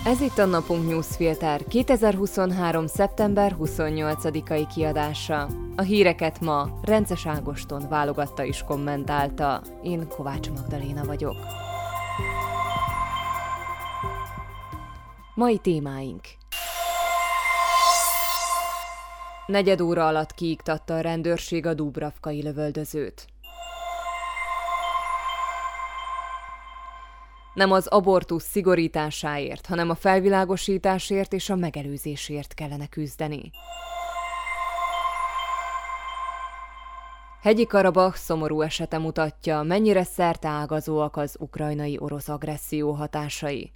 Ez itt a Napunk Newsfilter 2023. szeptember 28-ai kiadása. A híreket ma Rences Ágoston válogatta és kommentálta. Én Kovács Magdaléna vagyok. Mai témáink. Negyed óra alatt kiiktatta a rendőrség a dubravkai lövöldözőt. Nem az abortusz szigorításáért, hanem a felvilágosításért és a megelőzésért kellene küzdeni. Hegyi-Karabakh szomorú esete mutatja, mennyire szerteágazóak az ukrajnai orosz agresszió hatásai.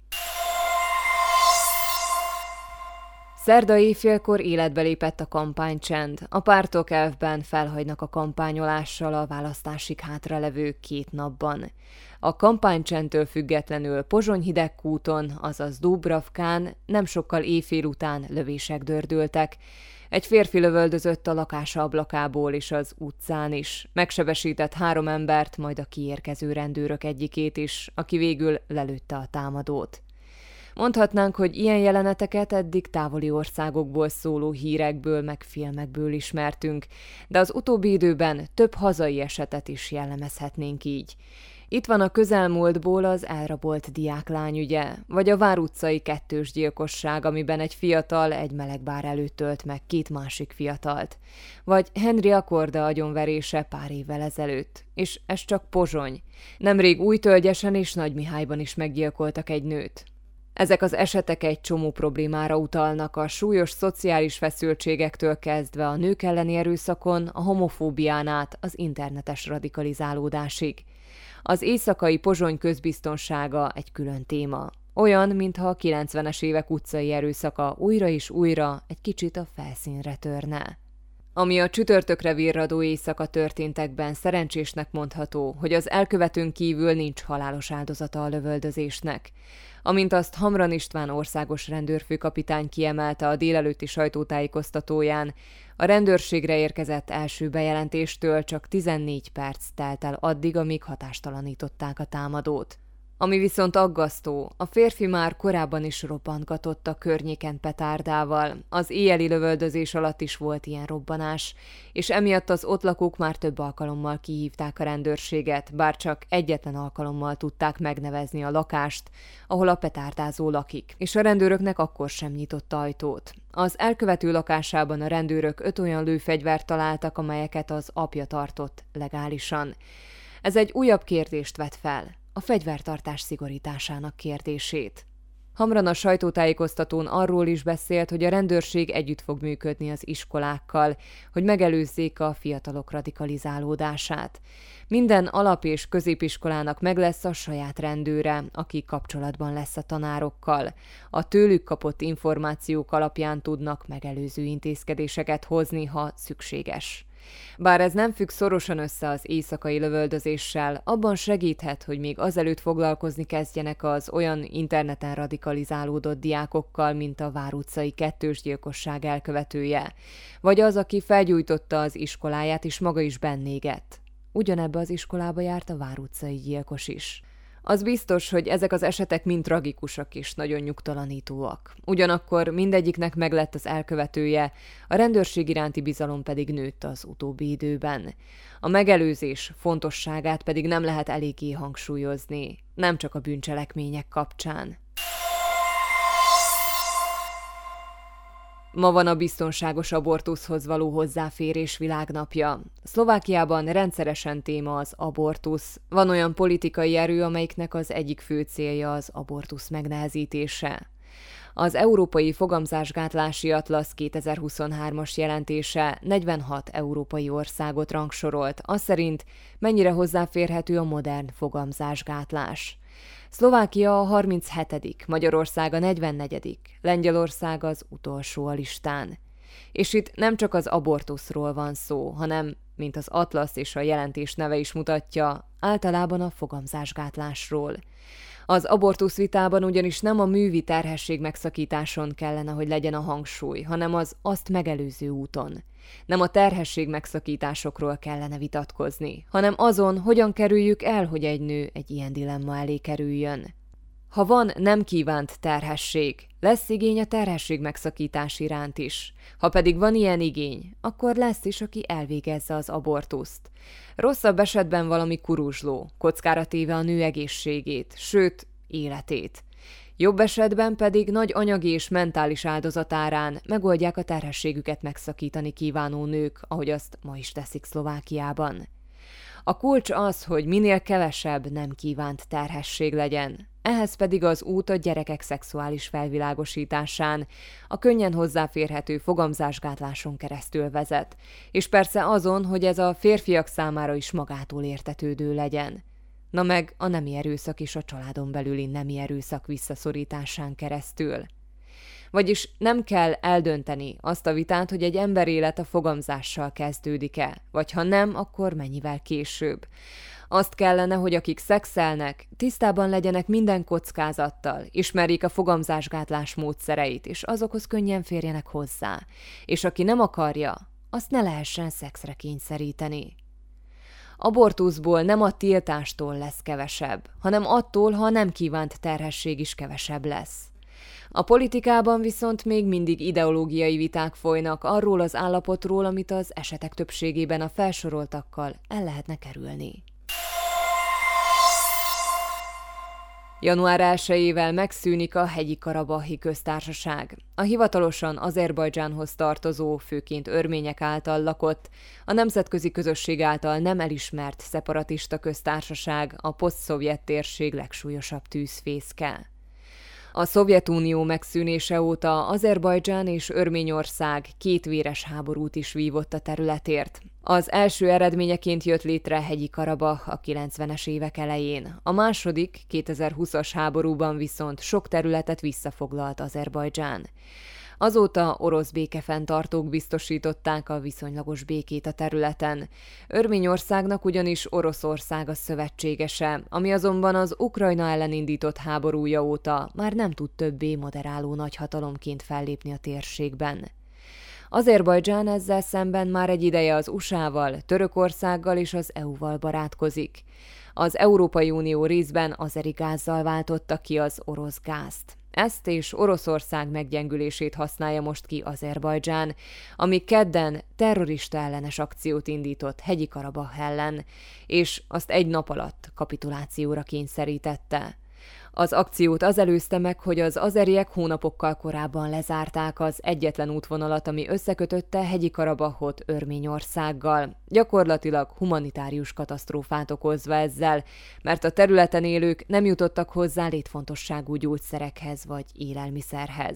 Szerda éjfélkor életbe lépett a kampánycsend. A pártok elvben felhagynak a kampányolással a választásig hátralevő 2 napban. A kampánycsendtől függetlenül Pozsony-Hidegkúton, azaz Dubravkán nem sokkal éjfél után lövések dördültek. Egy férfi lövöldözött a lakása ablakából és az utcán is. Megsebesített 3 embert, majd a kiérkező rendőrök egyikét is, aki végül lelőtte a támadót. Mondhatnánk, hogy ilyen jeleneteket eddig távoli országokból szóló hírekből meg filmekből ismertünk, de az utóbbi időben több hazai esetet is jellemezhetnénk így. Itt van a közelmúltból az elrabolt diáklány ügye, vagy a Vár utcai 2. gyilkosság, amiben egy fiatal egy melegbár előtt ölt meg 2 másik fiatalt. Vagy Henry Akorda agyonverése pár évvel ezelőtt. És ez csak Pozsony. Nemrég Újtölgyesen és Nagymihályban is meggyilkoltak egy nőt. Ezek az esetek egy csomó problémára utalnak, a súlyos szociális feszültségektől kezdve a nők elleni erőszakon, a homofóbián át az internetes radikalizálódásig. Az éjszakai Pozsony közbiztonsága egy külön téma. Olyan, mintha a 90-es évek utcai erőszaka újra és újra egy kicsit a felszínre törne. Ami a csütörtökre virradó éjszaka történtekben szerencsésnek mondható, hogy az elkövetőn kívül nincs halálos áldozata a lövöldözésnek. Amint azt Hamran István országos rendőrfőkapitány kiemelte a délelőtti sajtótájékoztatóján, a rendőrségre érkezett első bejelentéstől csak 14 perc telt el addig, amíg hatástalanították a támadót. Ami viszont aggasztó, a férfi már korábban is robbantgatott a környéken petárdával, az éjjeli lövöldözés alatt is volt ilyen robbanás, és emiatt az ott lakók már több alkalommal kihívták a rendőrséget, bár csak egyetlen alkalommal tudták megnevezni a lakást, ahol a petárdázó lakik, és a rendőröknek akkor sem nyitott ajtót. Az elkövető lakásában a rendőrök 5 olyan lőfegyvert találtak, amelyeket az apja tartott legálisan. Ez egy újabb kérdést vet fel. A fegyvertartás szigorításának kérdését. Hamran a sajtótájékoztatón arról is beszélt, hogy a rendőrség együtt fog működni az iskolákkal, hogy megelőzzék a fiatalok radikalizálódását. Minden alap- és középiskolának meg lesz a saját rendőre, aki kapcsolatban lesz a tanárokkal. A tőlük kapott információk alapján tudnak megelőző intézkedéseket hozni, ha szükséges. Bár ez nem függ szorosan össze az éjszakai lövöldözéssel, abban segíthet, hogy még azelőtt foglalkozni kezdjenek az olyan interneten radikalizálódott diákokkal, mint a Vár utcai 2. gyilkosság elkövetője, vagy az, aki felgyújtotta az iskoláját és maga is bennégett. Ugyanebbe az iskolába járt a Vár utcai gyilkos is. Az biztos, hogy ezek az esetek mind tragikusak és nagyon nyugtalanítóak. Ugyanakkor mindegyiknek meglett az elkövetője, a rendőrség iránti bizalom pedig nőtt az utóbbi időben. A megelőzés fontosságát pedig nem lehet eléggé hangsúlyozni, nem csak a bűncselekmények kapcsán. Ma van a biztonságos abortuszhoz való hozzáférés világnapja. Szlovákiában rendszeresen téma az abortusz. Van olyan politikai erő, amelyiknek az egyik fő célja az abortusz megnehezítése. Az Európai Fogamzásgátlási Atlasz 2023-as jelentése 46 európai országot rangsorolt, az szerint mennyire hozzáférhető a modern fogamzásgátlás. Szlovákia a 37., Magyarország a 44., Lengyelország az utolsó a listán. És itt nem csak az abortuszról van szó, hanem, mint az atlasz és a jelentés neve is mutatja, általában a fogamzásgátlásról. Az abortusz vitában ugyanis nem a művi terhesség megszakításon kellene, hogy legyen a hangsúly, hanem az azt megelőző úton. Nem a terhesség megszakításokról kellene vitatkozni, hanem azon, hogyan kerüljük el, hogy egy nő egy ilyen dilemma elé kerüljön. Ha van nem kívánt terhesség, lesz igény a terhesség megszakítás iránt is. Ha pedig van ilyen igény, akkor lesz is, aki elvégezze az abortuszt. Rosszabb esetben valami kuruzsló, kockára téve a nő egészségét, sőt, életét. Jobb esetben pedig nagy anyagi és mentális áldozat árán megoldják a terhességüket megszakítani kívánó nők, ahogy azt ma is teszik Szlovákiában. A kulcs az, hogy minél kevesebb nem kívánt terhesség legyen. Ehhez pedig az út a gyerekek szexuális felvilágosításán, a könnyen hozzáférhető fogamzásgátláson keresztül vezet, és persze azon, hogy ez a férfiak számára is magától értetődő legyen. Na meg a nemi erőszak és a családon belüli nemi erőszak visszaszorításán keresztül. Vagyis nem kell eldönteni azt a vitát, hogy egy ember élet a fogamzással kezdődik-e, vagy ha nem, akkor mennyivel később. Azt kellene, hogy akik szexelnek, tisztában legyenek minden kockázattal, ismerjék a fogamzásgátlás módszereit, és azokhoz könnyen férjenek hozzá. És aki nem akarja, azt ne lehessen szexre kényszeríteni. Abortuszból nem a tiltástól lesz kevesebb, hanem attól, ha a nem kívánt terhesség is kevesebb lesz. A politikában viszont még mindig ideológiai viták folynak arról az állapotról, amit az esetek többségében a felsoroltakkal el lehetne kerülni. Január 1-ével megszűnik a Hegyi Karabahi Köztársaság. A hivatalosan Azerbajdzsánhoz tartozó, főként örmények által lakott, a nemzetközi közösség által nem elismert szeparatista köztársaság a posztszovjet térség legsúlyosabb tűzfészke. A Szovjetunió megszűnése óta Azerbajdzsán és Örményország 2 véres háborút is vívott a területért. Az első eredményeként jött létre Hegyi Karabah a 90-es évek elején. A második, 2020-as háborúban viszont sok területet visszafoglalt Azerbajdzsán. Azóta orosz békefenntartók biztosították a viszonylagos békét a területen. Örményországnak ugyanis Oroszország a szövetségese, ami azonban az Ukrajna ellen indított háborúja óta már nem tud többé moderáló nagyhatalomként fellépni a térségben. Azerbajdzsán ezzel szemben már egy ideje az USA-val, Törökországgal és az EU-val barátkozik. Az Európai Unió részben azeri gázzal váltotta ki az orosz gázt. Ezt és Oroszország meggyengülését használja most ki Azerbajdzsán, ami kedden terrorista ellenes akciót indított Hegyi Karabah ellen, és azt egy nap alatt kapitulációra kényszerítette. Az akciót az előzte meg, hogy az azeriek hónapokkal korábban lezárták az egyetlen útvonalat, ami összekötötte Hegyi Karabahot Örményországgal, gyakorlatilag humanitárius katasztrófát okozva ezzel, mert a területen élők nem jutottak hozzá létfontosságú gyógyszerekhez vagy élelmiszerhez.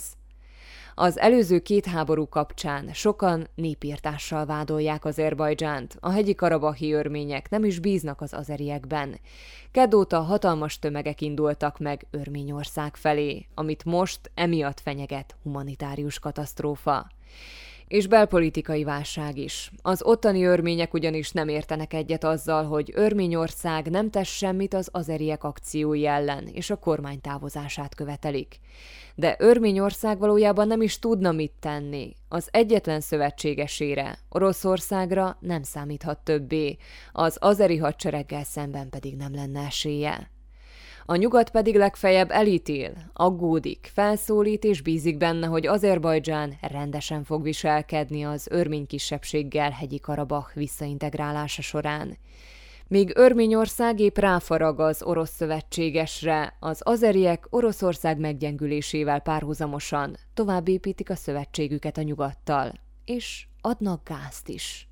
Az előző 2 háború kapcsán sokan népirtással vádolják Azerbajdzsánt, a hegyi karabahi örmények nem is bíznak az azeriekben. Kedd óta hatalmas tömegek indultak meg Örményország felé, amit most emiatt fenyeget humanitárius katasztrófa. És belpolitikai válság is. Az ottani örmények ugyanis nem értenek egyet azzal, hogy Örményország nem tesz semmit az azeriek akciói ellen, és a kormány távozását követelik. De Örményország valójában nem is tudna mit tenni. Az egyetlen szövetségesére, Oroszországra nem számíthat többé, az azeri hadsereggel szemben pedig nem lenne esélye. A nyugat pedig legfeljebb elítél, aggódik, felszólít és bízik benne, hogy Azerbajdzsán rendesen fog viselkedni az örmény kisebbséggel Hegyi Karabah visszaintegrálása során. Míg Örményország épp ráfarag az orosz szövetségesre, az azeriek Oroszország meggyengülésével párhuzamosan tovább építik a szövetségüket a nyugattal, és adnak gázt is.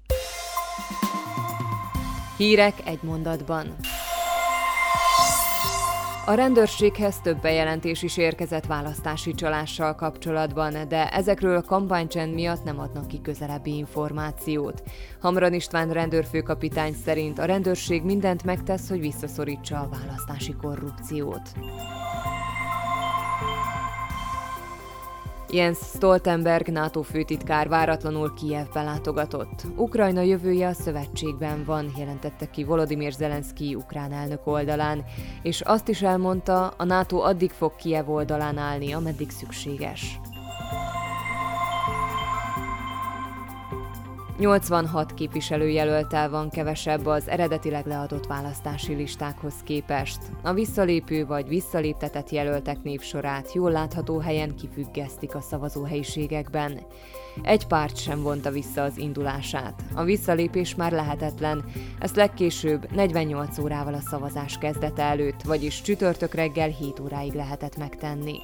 Hírek egy mondatban. A rendőrséghez több bejelentés is érkezett választási csalással kapcsolatban, de ezekről a kampánycsend miatt nem adnak ki közelebbi információt. Hamran István rendőrfőkapitány szerint a rendőrség mindent megtesz, hogy visszaszorítsa a választási korrupciót. Jens Stoltenberg NATO főtitkár váratlanul Kijevbe látogatott. Ukrajna jövője a szövetségben van, jelentette ki Volodymyr Zelenszkij ukrán elnök oldalán, és azt is elmondta, a NATO addig fog Kijev oldalán állni, ameddig szükséges. 86 képviselőjelölttel van kevesebb az eredetileg leadott választási listákhoz képest. A visszalépő vagy visszaléptetett jelöltek névsorát jól látható helyen kifüggesztik a szavazóhelyiségekben. Egy párt sem vonta vissza az indulását. A visszalépés már lehetetlen, ezt legkésőbb 48 órával a szavazás kezdete előtt, vagyis csütörtök reggel 7 óráig lehetett megtenni.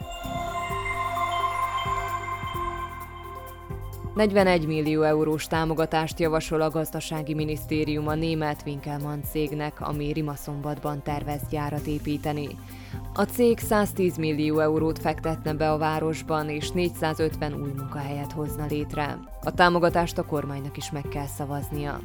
41 millió eurós támogatást javasol a gazdasági minisztérium a német Winkelmann cégnek, ami Rimaszombatban tervez gyárat építeni. A cég 110 millió eurót fektetne be a városban, és 450 új munkahelyet hozna létre. A támogatást a kormánynak is meg kell szavaznia.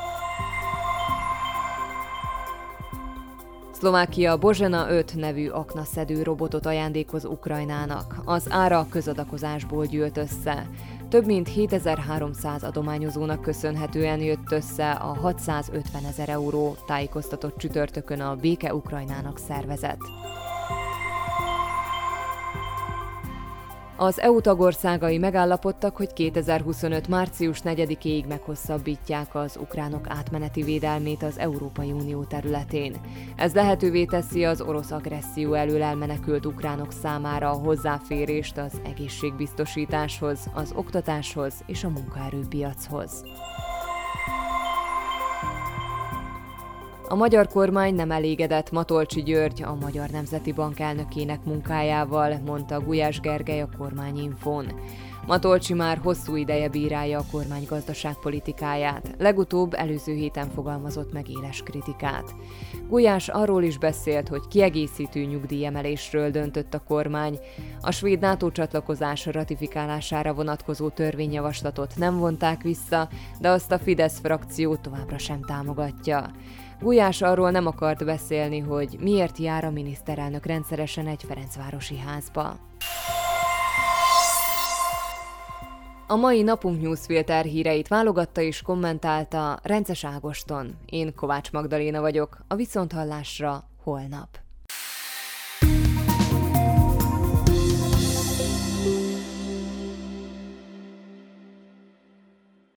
Szlovákia Bozsena 5 nevű aknaszedő robotot ajándékoz Ukrajnának. Az ára közadakozásból gyűlt össze. Több mint 7300 adományozónak köszönhetően jött össze a 650 000 euró, tájékoztatott csütörtökön a Béke Ukrajnának szervezet. Az EU tagországai megállapodtak, hogy 2025. március 4-éig meghosszabbítják az ukránok átmeneti védelmét az Európai Unió területén. Ez lehetővé teszi az orosz agresszió elől elmenekült ukránok számára a hozzáférést az egészségbiztosításhoz, az oktatáshoz és a munkaerőpiachoz. A magyar kormány nem elégedett Matolcsy György, a Magyar Nemzeti Bank elnökének munkájával, mondta Gulyás Gergely a Kormányinfón. Matolcsy már hosszú ideje bírálja a kormány gazdaságpolitikáját, legutóbb előző héten fogalmazott meg éles kritikát. Gulyás arról is beszélt, hogy kiegészítő nyugdíjemelésről döntött a kormány. A svéd NATO csatlakozás ratifikálására vonatkozó törvényjavaslatot nem vonták vissza, de azt a Fidesz frakció továbbra sem támogatja. Gulyás arról nem akart beszélni, hogy miért jár a miniszterelnök rendszeresen egy ferencvárosi házba. A mai Napunk Newsfilter híreit válogatta és kommentálta Rences Ágoston. Én Kovács Magdaléna vagyok, a viszonthallásra holnap.